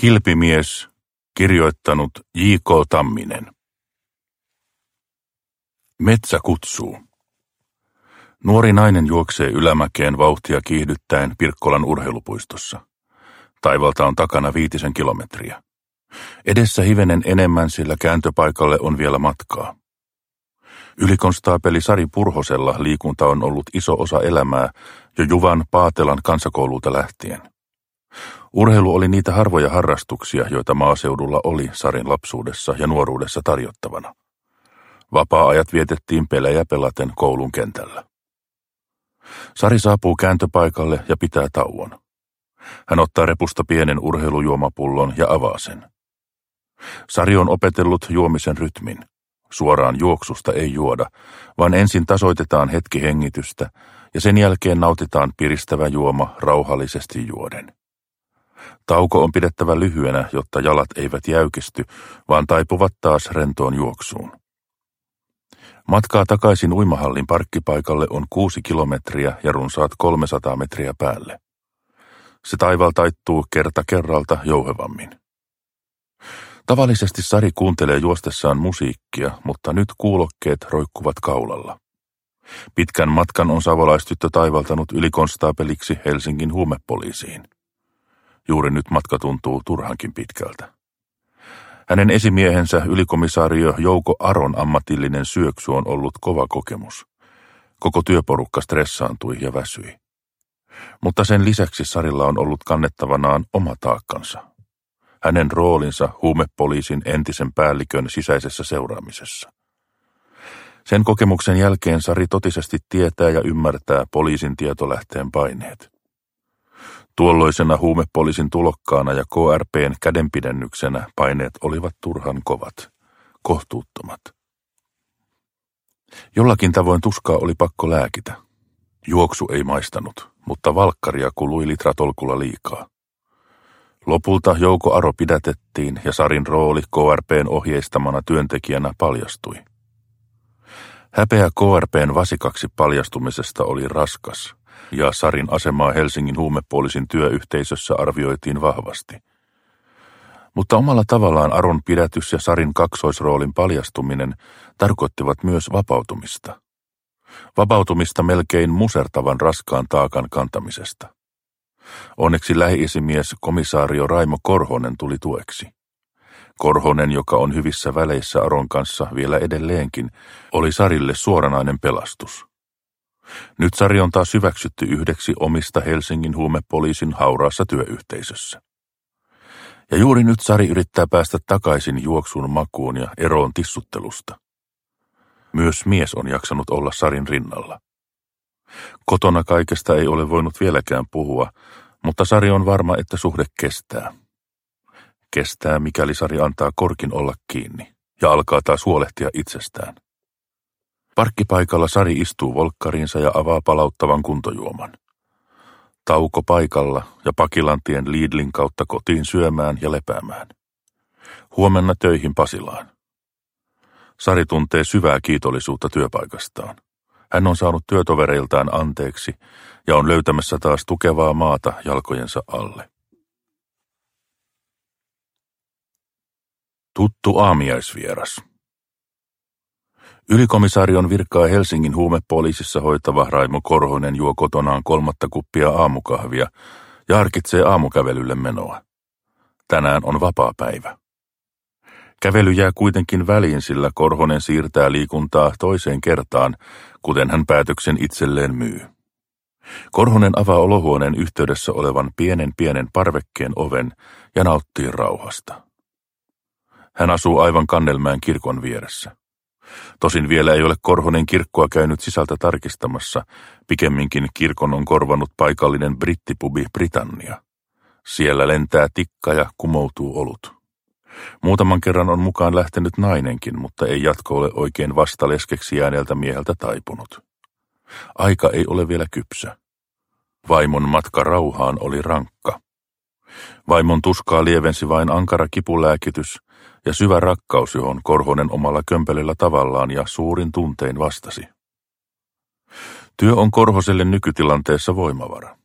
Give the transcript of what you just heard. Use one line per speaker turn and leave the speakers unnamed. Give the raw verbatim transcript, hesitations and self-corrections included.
Kilpimies, kirjoittanut J K Tamminen. Metsä kutsuu. Nuori nainen juoksee ylämäkeen vauhtia kiihdyttäen Pirkkolan urheilupuistossa. Taivalta on takana viitisen kilometriä. Edessä hivenen enemmän, sillä kääntöpaikalle on vielä matkaa. Ylikonstaapeli Sari Purhosella liikunta on ollut iso osa elämää jo Juvan Paatelan kansakoululta lähtien. Urheilu oli niitä harvoja harrastuksia, joita maaseudulla oli Sarin lapsuudessa ja nuoruudessa tarjottavana. Vapaa-ajat vietettiin pelejä pelaten koulun kentällä. Sari saapuu kääntöpaikalle ja pitää tauon. Hän ottaa repusta pienen urheilujuomapullon ja avaa sen. Sari on opetellut juomisen rytmin. Suoraan juoksusta ei juoda, vaan ensin tasoitetaan hetki hengitystä ja sen jälkeen nautitaan piristävä juoma rauhallisesti juoden. Tauko on pidettävä lyhyenä, jotta jalat eivät jäykisty, vaan taipuvat taas rentoon juoksuun. Matkaa takaisin uimahallin parkkipaikalle on kuusi kilometriä ja runsaat kolmesataa metriä päälle. Se taival taittuu kerta kerralta jouhevammin. Tavallisesti Sari kuuntelee juostessaan musiikkia, mutta nyt kuulokkeet roikkuvat kaulalla. Pitkän matkan on savolaistyttö taivaltanut ylikonstaapeliksi Helsingin huumepoliisiin. Juuri nyt matka tuntuu turhankin pitkältä. Hänen esimiehensä ylikomissaario Jouko Aron ammatillinen syöksy on ollut kova kokemus. Koko työporukka stressaantui ja väsyi. Mutta sen lisäksi Sarilla on ollut kannettavanaan oma taakkansa. Hänen roolinsa huumepoliisin entisen päällikön sisäisessä seuraamisessa. Sen kokemuksen jälkeen Sari totisesti tietää ja ymmärtää poliisin tietolähteen paineet. Tuolloisena huumepoliisin tulokkaana ja K R P:n kädenpidennyksenä paineet olivat turhan kovat, kohtuuttomat. Jollakin tavoin tuskaa oli pakko lääkitä. Juoksu ei maistanut, mutta valkkaria kului litratolkulla liikaa. Lopulta Jouko Aro pidätettiin ja Sarin rooli K R P:n ohjeistamana työntekijänä paljastui. Häpeä K R P:n vasikaksi paljastumisesta oli raskas, ja Sarin asemaa Helsingin huumepoliisin työyhteisössä arvioitiin vahvasti. Mutta omalla tavallaan Aron pidätys ja Sarin kaksoisroolin paljastuminen tarkoittivat myös vapautumista. Vapautumista melkein musertavan raskaan taakan kantamisesta. Onneksi lähi-esimies komissaario Raimo Korhonen tuli tueksi. Korhonen, joka on hyvissä väleissä Aron kanssa vielä edelleenkin, oli Sarille suoranainen pelastus. Nyt Sari on taas hyväksytty yhdeksi omista Helsingin huumepoliisin hauraassa työyhteisössä. Ja juuri nyt Sari yrittää päästä takaisin juoksun makuun ja eroon tissuttelusta. Myös mies on jaksanut olla Sarin rinnalla. Kotona kaikesta ei ole voinut vieläkään puhua, mutta Sari on varma, että suhde kestää. Kestää, mikäli Sari antaa korkin olla kiinni ja alkaa taas huolehtia itsestään. Parkkipaikalla Sari istuu volkkariinsa ja avaa palauttavan kuntojuoman. Tauko paikalla ja Pakilantien Lidlin kautta kotiin syömään ja lepäämään. Huomenna töihin Pasilaan. Sari tuntee syvää kiitollisuutta työpaikastaan. Hän on saanut työtovereiltaan anteeksi ja on löytämässä taas tukevaa maata jalkojensa alle. Tuttu aamiaisvieras. Ylikomisarion virkaa Helsingin huumepoliisissa hoitava Raimo Korhonen juo kotonaan kolmatta kuppia aamukahvia ja harkitsee aamukävelylle menoa. Tänään on vapaa päivä. Kävely jää kuitenkin väliin, sillä Korhonen siirtää liikuntaa toiseen kertaan, kuten hän päätöksen itselleen myy. Korhonen avaa olohuoneen yhteydessä olevan pienen pienen parvekkeen oven ja nauttii rauhasta. Hän asuu aivan Kannelmäen kirkon vieressä. Tosin vielä ei ole Korhonen kirkkoa käynyt sisältä tarkistamassa, pikemminkin kirkon on korvannut paikallinen brittipubi Britannia. Siellä lentää tikka ja kumoutuu olut. Muutaman kerran on mukaan lähtenyt nainenkin, mutta ei jatko ole oikein vastaleskeksi jääneeltä mieheltä taipunut. Aika ei ole vielä kypsä. Vaimon matka rauhaan oli rankka. Vaimon tuskaa lievensi vain ankara kipulääkitys ja syvä rakkaus, johon Korhonen omalla kömpelillä tavallaan ja suurin tuntein vastasi. Työ on Korhoselle nykytilanteessa voimavara.